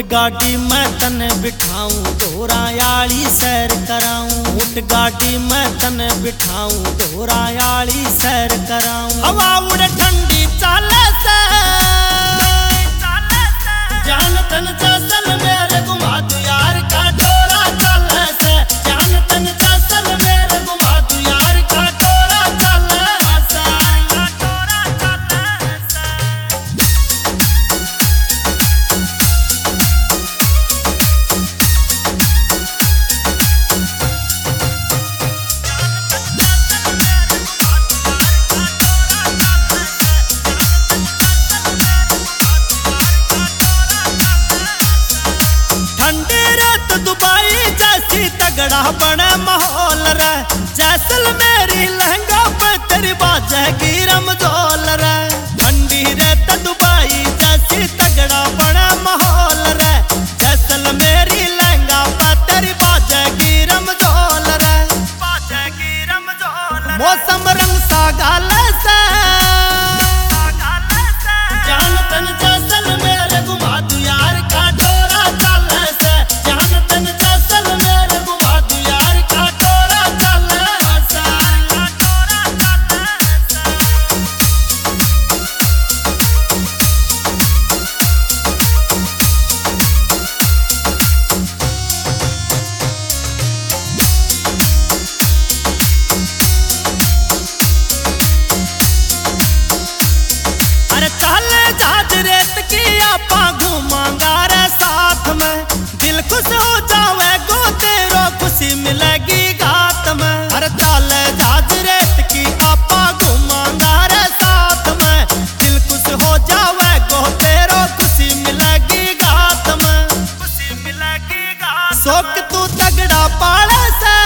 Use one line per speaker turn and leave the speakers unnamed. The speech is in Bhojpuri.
गाड़ी मैं तने बिठाऊं धोरायाली सैर कराऊं। उठ गाड़ी मैं तने बिठाऊं धोरायाली सैर कराऊं। हवा उड़े ठंडी चाले से जान तन चल मेरे घुमा दू यार का डोरा चले से। जान तन चल मेरे घुमा दू यार का डोरा चले से। तगड़ा बने माहौल रे जैसलमेरी लहंगा पे तेरी बाजेगी रमजोल रे। ठंडी रे त दुबई जैसी तगड़ा बने माहौल रे जैसलमेरी लहंगा पे तेरी बाजेगी रमजोल रे। बाजेगी रमजोल मौसम रंग सा गाले से जान तन जैसलमेर घुमा दू यार का डोरा चले से। जान तन जैसलमेर घुमा दू यार का डोरा चले से। अरे चल जहाज रेत की आपा घूमांगा रे साथ में। दिल खुश हो जावे गो तेरो खुशी मिलेगी घात में। अरे चल जहाज रेत की आपा घूमांगा रे साथ में। दिल खुश हो जावे गो तेरो खुशी मिलेगी घात में। खुशी मिलेगी घात शौक तू तगड़ा पाले से